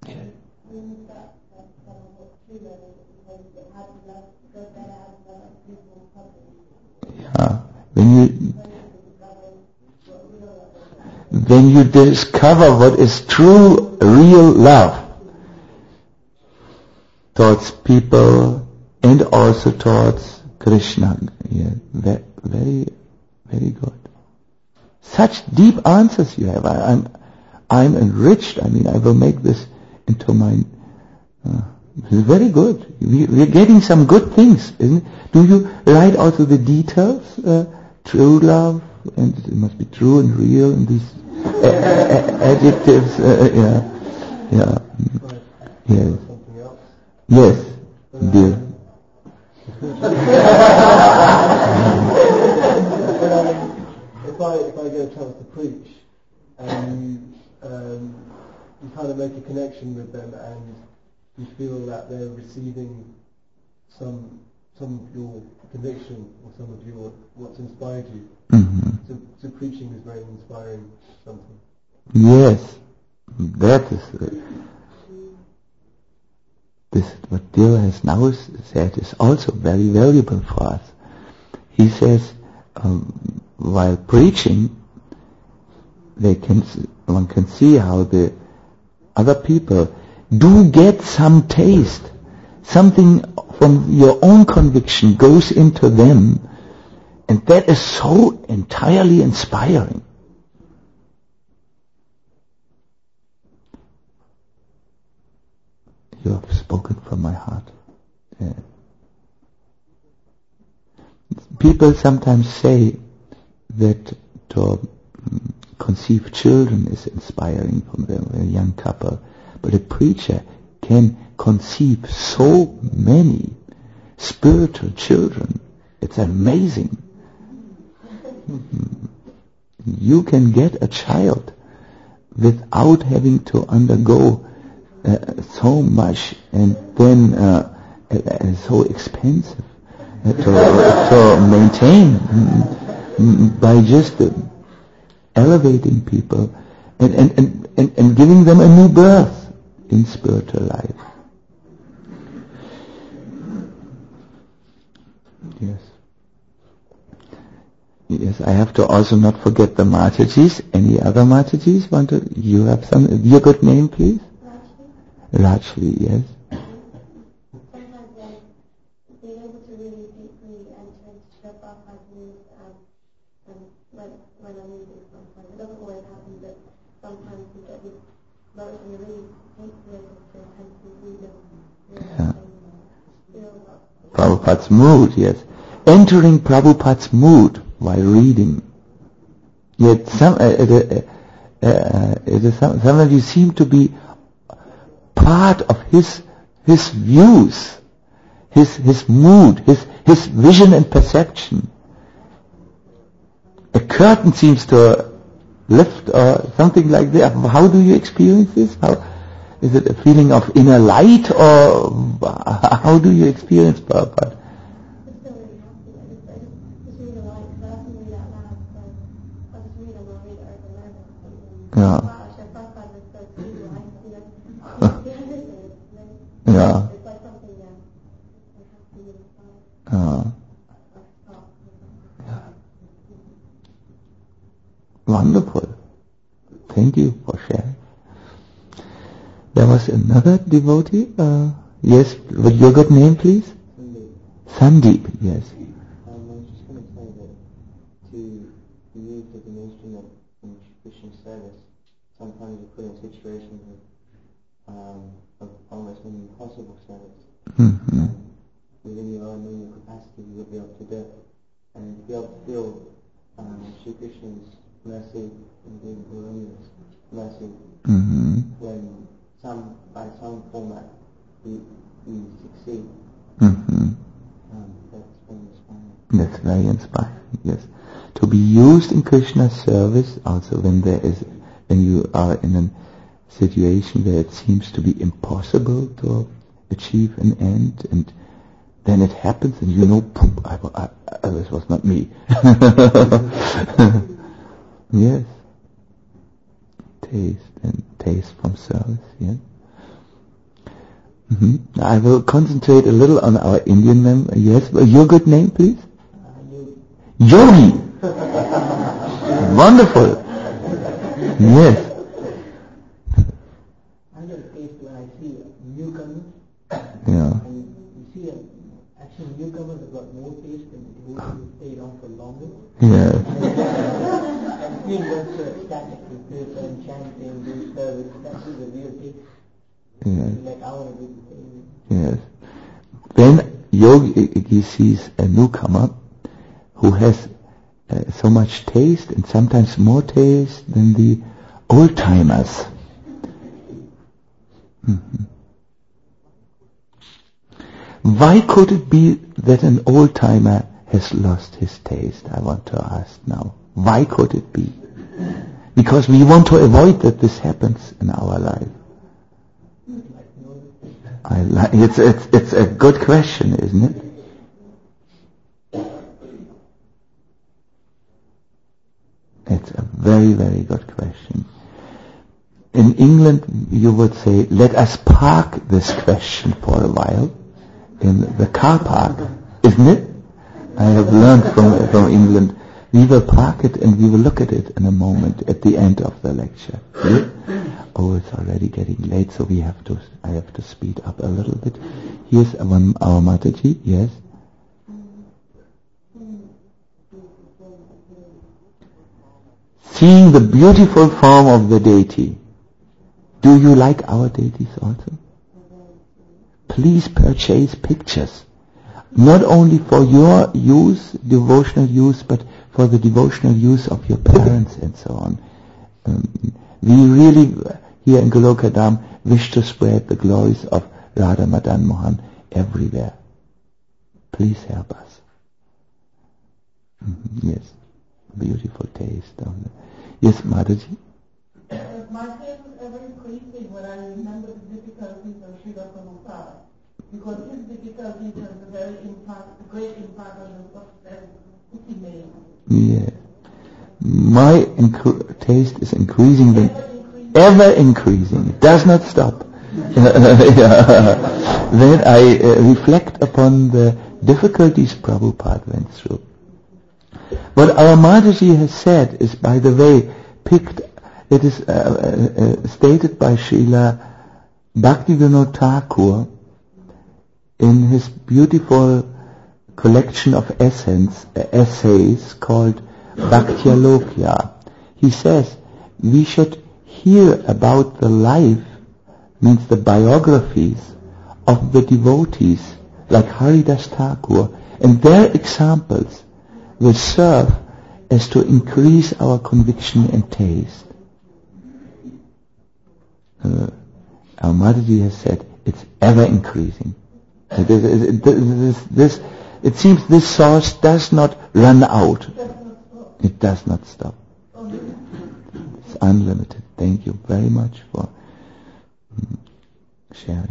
Yeah. When you when you discover what is true, real love towards people and also towards Krishna. Yeah. Very, very, very good. Such deep answers you have. I, I'm, I'm enriched. I mean, I will make this into my. Uh, this is very good. We, we're getting some good things, isn't it? Do you write also the details? Uh, true love, and it must be true and real, and these uh, uh, adjectives. Uh, yeah, yeah, yes, yes, dear. If I if I get a chance to preach, and you, um, you kind of make a connection with them, and you feel that they're receiving some some of your conviction or some of your what's inspired you. Mm-hmm. So, so preaching is very inspiring. Something. Yes, that is uh, this. What Dil has now said is also very valuable for us. He says, um, while preaching, they can one can see how the other people do get some taste, something from your own conviction goes into them, and that is so entirely inspiring. You have spoken from my heart. Yeah. People sometimes say that to um, conceive children is inspiring from a young couple, but a preacher can conceive so many spiritual children. It's amazing. Mm-hmm. You can get a child without having to undergo uh, so much and then uh, uh, so expensive uh, to, to maintain mm, by just uh, elevating people and, and, and, and, and giving them a new birth in spiritual life. Yes. Yes, I have to also not forget the Matajis. Any other Matajis want to? You have some? Your good name, please. Rajli, yes. Sometimes um, being able to really deeply enter into Sri Prabhupada's views um, and when, when I'm reading sometimes. It doesn't always happen, but sometimes you get these moments when you're really deeply able to intensely read them. Yeah. Prabhupada's mood, yes. Entering Prabhupada's mood while reading. Yet some, uh, uh, uh, uh, uh, some, some of you seem to be part of his his views, his his mood, his his vision and perception. A curtain seems to lift or something like that. How do you experience this? How is it a feeling of inner light, or how do you experience Prabhupada? Yeah. Yeah. Uh, yeah. Wonderful. Thank you for sharing. There was another devotee. Uh, yes, what your good name, please? Sandeep. Sandeep. Yes. Um, I was just going to say that to move the dimension of in Krishna service, sometimes you're put in situations of, um, of almost an impossible service. Mm-hmm. Um, within your own normal capacity, you'll be able to do it. And to be able to feel um, Shri Krishna's mercy and being Gaurunga's mercy Mm-hmm. when some, by some format you, you succeed. Mm-hmm. Um, that's very inspiring. That's very inspiring, yes. To be used in Krishna's service, also when there is, when you are in a situation where it seems to be impossible to achieve an end, and then it happens, and you know, poof, I, I, I, this was not me. Yes. Taste and taste from service, yes. Mm-hmm. I will concentrate a little on our Indian member. Yes, your good name, please? Yogi. Wonderful. Yes. I get a taste when I see newcomers, Yeah. and you see it, actually newcomers have got more taste than the devotees who stayed on for longer. Yeah. And feel what's so ecstatic with this and chanting, doing service, that is the real taste. Yes. Like I want to do the same. Yes. When Yogi sees a newcomer who has uh, so much taste, and sometimes more taste than the old timers. Mm-hmm. Why could it be that an old timer has lost his taste? I want to ask now. Why could it be? Because we want to avoid that this happens in our life. I like, it's, it's, it's a good question, isn't it? It's a very, very good question. In England, you would say, let us park this question for a while in the car park, isn't it? I have learned from, from England. We will park it and we will look at it in a moment at the end of the lecture. Yeah? Oh, it's already getting late, so we have to, I have to speed up a little bit. Here's our, our Mataji, yes? Seeing the beautiful form of the deity. Do you like our deities also? Please purchase pictures. Not only for your use, devotional use, but for the devotional use of your parents and so on. Um, we really, here in Goloka Dham, wish to spread the glories of Radha Madan Mohan everywhere. Please help us. Mm-hmm. Yes, beautiful taste. Of the yes, Mataji? Uh, my taste was ever increasing when I remember the difficulties of Srila Prabhupada, because his difficulties has a very impact, a great impact on the success which he made. Yeah. My incre- taste is increasing, the, Ever increasing. ever increasing. It does not stop. Yeah. When I uh, reflect upon the difficulties Prabhupada went through. What our Mataji has said is, by the way, picked, it is uh, uh, uh, stated by Srila Bhaktivinoda Thakur in his beautiful collection of essence, uh, essays called Bhaktyalokya. He says we should hear about the life, means the biographies of the devotees like Haridas Thakur, and their examples will serve as to increase our conviction and taste. Uh, our Mataji has said it's ever increasing. It, is, it, it, this, this, it seems this source does not run out. It does not stop. It's unlimited. Thank you very much for mm, sharing.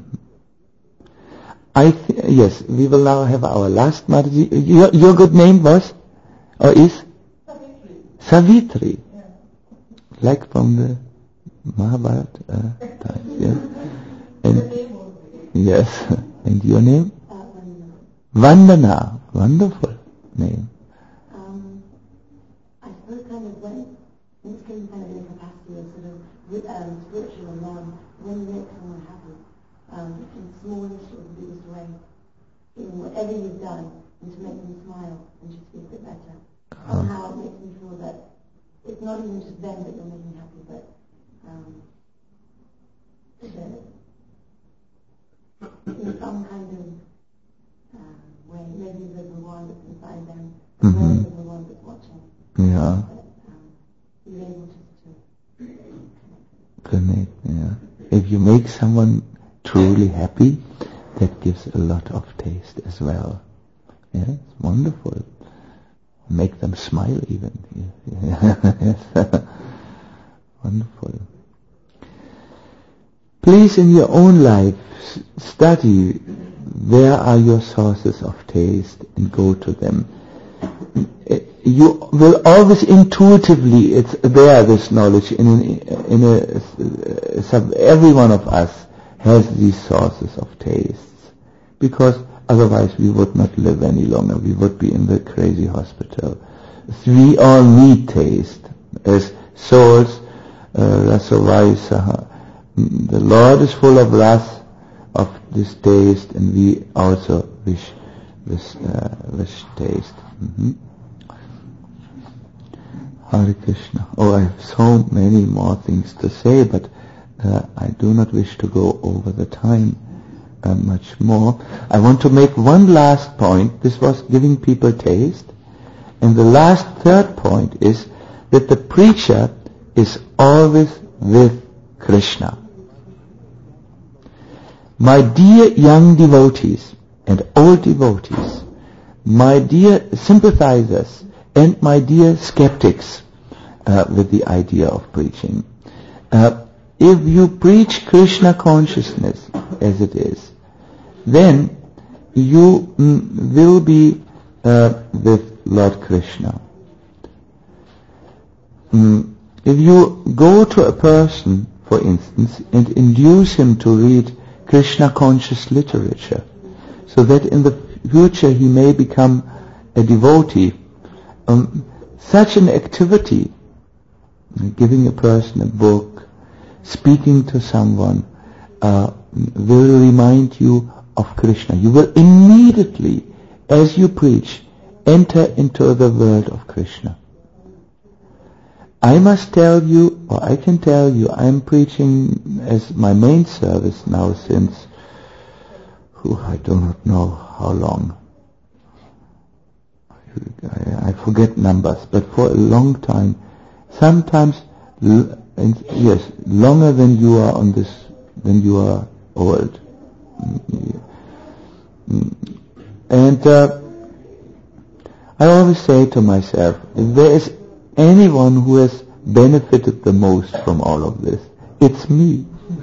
I th- yes, we will now have our last Mataji. Your, your good name was, or is? Savitri. Savitri. Yeah. Like from the Mahabharata uh, times, yes. And, yes. And your name? Uh, Vandana. Vandana. Wonderful name. Um, I suppose kind of when, it's kind of in a capacity of sort of um, spiritual or non, when you make someone happy, um, in the smallest or the biggest way, in whatever you've done, and to make them smile and just feel a bit better. Somehow it makes me feel that it's not even just them that you're making happy, but um, the, in some kind of uh, way, maybe there's the one that's inside them, as well as the one that's watching. Yeah. But, um, you're able just to connect. Yeah. If you make someone truly happy, that gives a lot of taste as well. Yeah, it's wonderful. Make them smile even. Yes. Wonderful. Please, in your own life, study where are your sources of taste and go to them. You will always intuitively, it's there, this knowledge. In, an, in a, sub, every one of us has these sources of tastes, because otherwise we would not live any longer. We would be in the crazy hospital. We all need taste as souls. Uh, the Lord is full of wrath of this taste, and we also wish this uh, wish taste. Mm-hmm. Hare Krishna. Oh, I have so many more things to say, but uh, I do not wish to go over the time uh, much more. I want to make one last point. This was giving people taste. And the last third point is that the preacher is always with Krishna. My dear young devotees and old devotees, my dear sympathizers, and my dear skeptics uh, with the idea of preaching, uh, if you preach Krishna consciousness as it is, then you mm, will be uh, with Lord Krishna. Mm, if you go to a person, for instance, and induce him to read Krishna conscious literature, so that in the future he may become a devotee, um, such an activity, giving a person a book, speaking to someone, uh, will remind you of Krishna. You will immediately, as you preach, enter into the world of Krishna. I must tell you, or I can tell you, I'm preaching as my main service now since, whew, I do not know how long. I, I forget numbers, but for a long time, sometimes, l- and yes, longer than you are on this, than you are old. And uh, I always say to myself, if there is anyone who has benefited the most from all of this, it's me.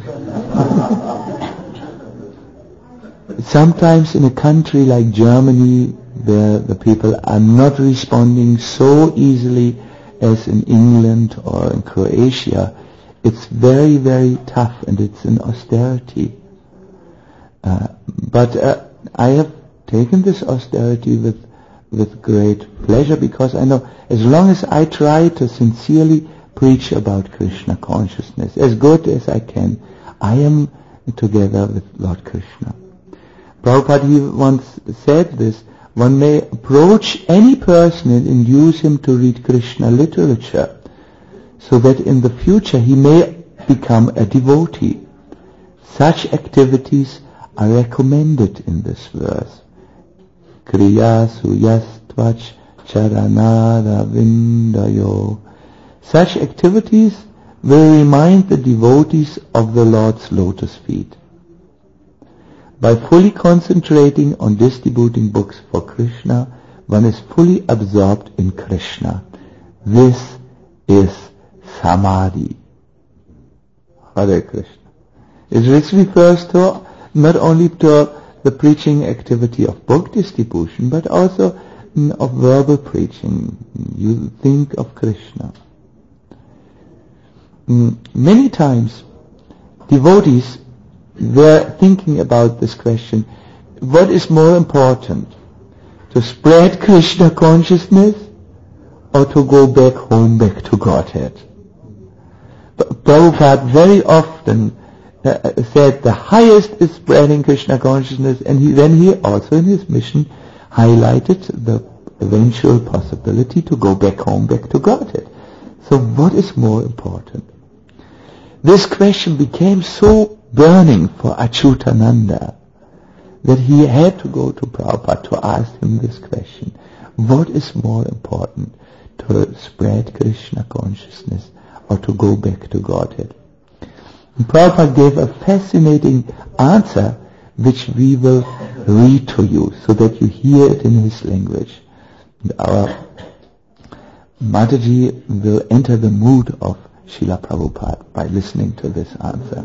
Sometimes in a country like Germany, where the people are not responding so easily as in England or in Croatia, it's very, very tough, and it's an austerity. Uh, but uh, I have taken this austerity with with great pleasure, because I know as long as I try to sincerely preach about Krishna consciousness as good as I can, I am together with Lord Krishna. Prabhupada, he once said this: one may approach any person and induce him to read Krishna literature, so that in the future he may become a devotee. Such activities are recommended in this verse. Kriya suyastvach charanara vindayo. Such activities will remind the devotees of the Lord's lotus feet. By fully concentrating on distributing books for Krishna, one is fully absorbed in Krishna. This is samadhi. Hare Krishna. It refers to not only to the preaching activity of book distribution, but also mm, of verbal preaching. You think of Krishna. Mm, many times, devotees were thinking about this question: what is more important, to spread Krishna consciousness or to go back home, back to Godhead? Prabhupada very often uh, said the highest is spreading Krishna consciousness, and he, then he also in his mission highlighted the eventual possibility to go back home, back to Godhead. So what is more important? This question became so burning for Achyutananda that he had to go to Prabhupada to ask him this question. What is more important, to spread Krishna consciousness or to go back to Godhead? And Prabhupada gave a fascinating answer which we will read to you so that you hear it in his language. And our Mataji will enter the mood of Srila Prabhupada by listening to this answer.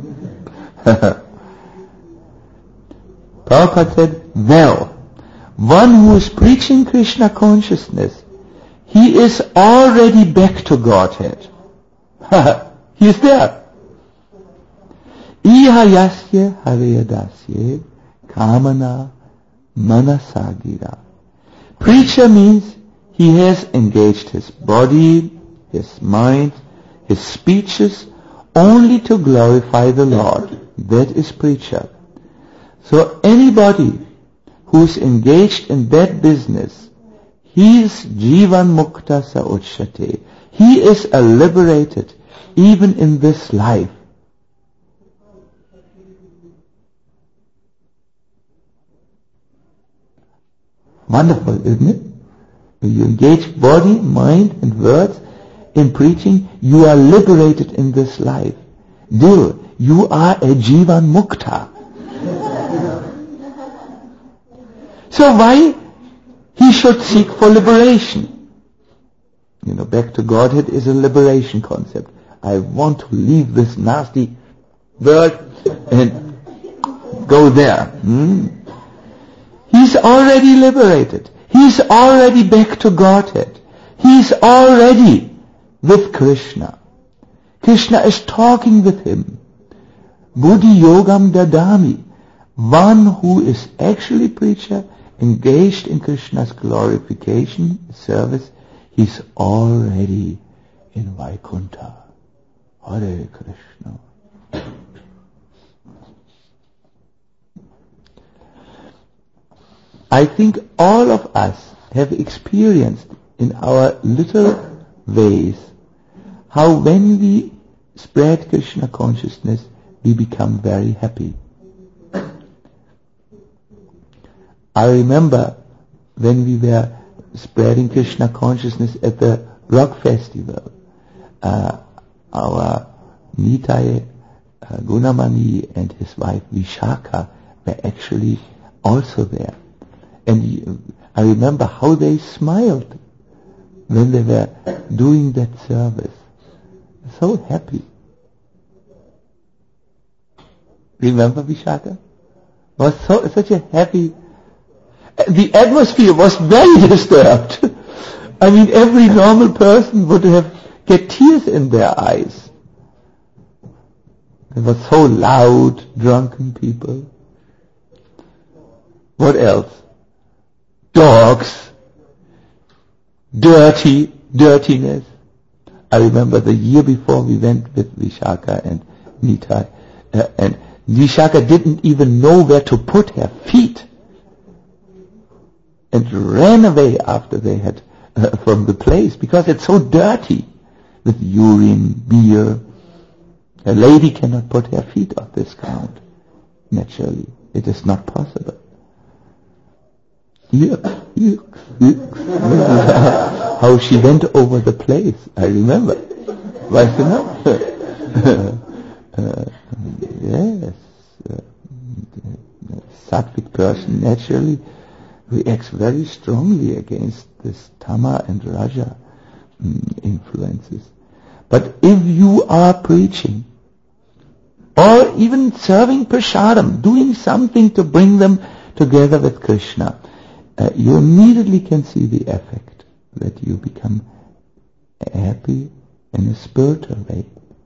Prabhupada said, well, one who is preaching Krishna consciousness, he is already back to Godhead. He is there. Iha yasya hareyadasya kamana manasagira. Preacher means he has engaged his body, his mind, his speeches only to glorify the Lord. That is preacher. So anybody who is engaged in that business, he is jivan mukta sa uchyate. He is a liberated even in this life. Wonderful, isn't it? When you engage body, mind and words in preaching, you are liberated in this life. Dil, you are a jivan mukta. So why he should seek for liberation? You know, back to Godhead is a liberation concept. I want to leave this nasty world and go there. Hmm? He's already liberated. He's already back to Godhead. He's already with Krishna. Krishna is talking with him. Buddhi yogam dadami. One who is actually preacher, engaged in Krishna's glorification, service, he's already in Vaikuntha. Hare Krishna. I think all of us have experienced in our little ways how when we spread Krishna consciousness, we become very happy. I remember when we were spreading Krishna consciousness at the rock festival, uh, our Nitai uh, Gunamani and his wife Vishaka were actually also there. And I remember how they smiled when they were doing that service. So happy. Remember Vishaka? Was so such a happy. The atmosphere was very disturbed. I mean, every normal person would have get tears in their eyes. It was so loud, drunken people. What else? Dogs, dirty, dirtiness. I remember the year before we went with Vishaka and Nitai, uh, and Vishaka didn't even know where to put her feet, and ran away after they had uh, from the place because it's so dirty with urine, beer. A lady cannot put her feet on this ground. Naturally, it is not possible. Yuck, yuck, yuck. How she went over the place, I remember. Right enough. uh, yes. Uh, Sattvic person naturally reacts very strongly against this Tama and Raja um, influences. But if you are preaching, or even serving prasadam, doing something to bring them together with Krishna, Uh, you immediately can see the effect, that you become happy in a spiritual way.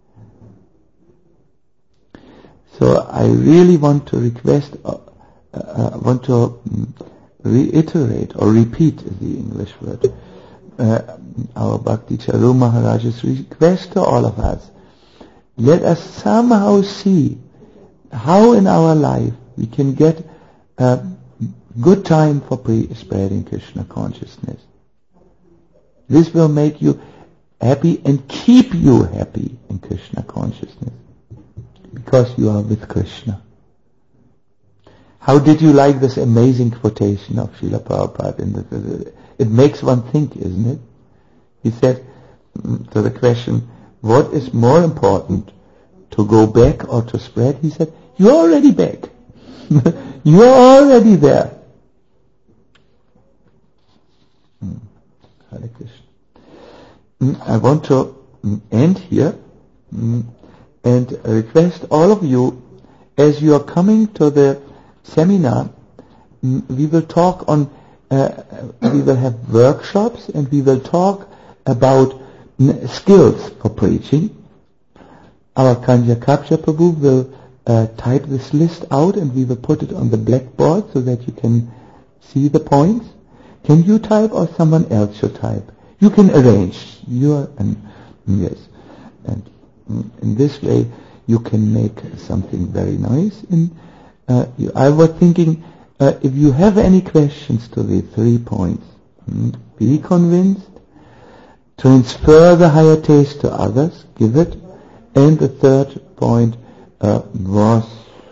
So I really want to request, uh, uh, want to um, reiterate or repeat the English word, uh, our Bhakti Charu Maharaj's request to all of us. let us somehow see how in our life we can get a good time for pre- spreading Krishna consciousness. This will make you happy and keep you happy in Krishna consciousness, because you are with Krishna. How did you like this amazing quotation of Srila Prabhupada? In the, it makes one think, isn't it? He said to the question, what is more important, to go back or to spread? He said, you're already back. You're already there. Hare Krishna. I want to end here and request all of you, as you are coming to the seminar, we will talk on, uh, we will have workshops and we will talk about skills for preaching. Our Kanya Kapsha Prabhu will uh, type this list out and we will put it on the blackboard so that you can see the points. Can you type or someone else should type? You can arrange. You are, and yes, and in this way you can make something very nice. And uh, you, I was thinking, uh, if you have any questions to the three points, hmm, be convinced, transfer the higher taste to others, give it, and the third point uh, was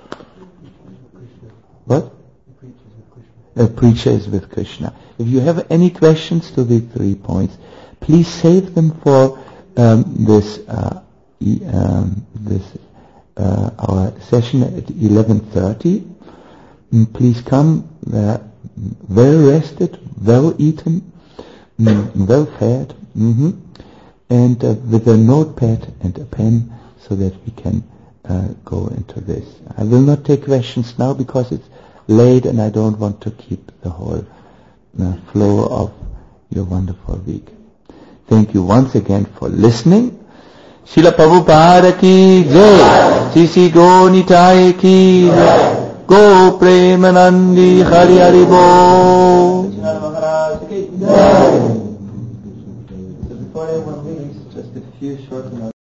what? A preacher is with Krishna. If you have any questions to the three points, please save them for um, this uh, e- um, this uh, our session at eleven thirty. Mm, please come uh, well rested, well eaten, mm, well fed, mm-hmm, and uh, with a notepad and a pen, so that we can uh, go into this. I will not take questions now because it's late and I don't want to keep the whole uh, flow of your wonderful week. Thank you once again for listening. Srila Prabhupada ki jai, Sisi Go Nitai ki jai, Go Premanandi Hari Hari Bo. So before everyone leaves, just a few short notes.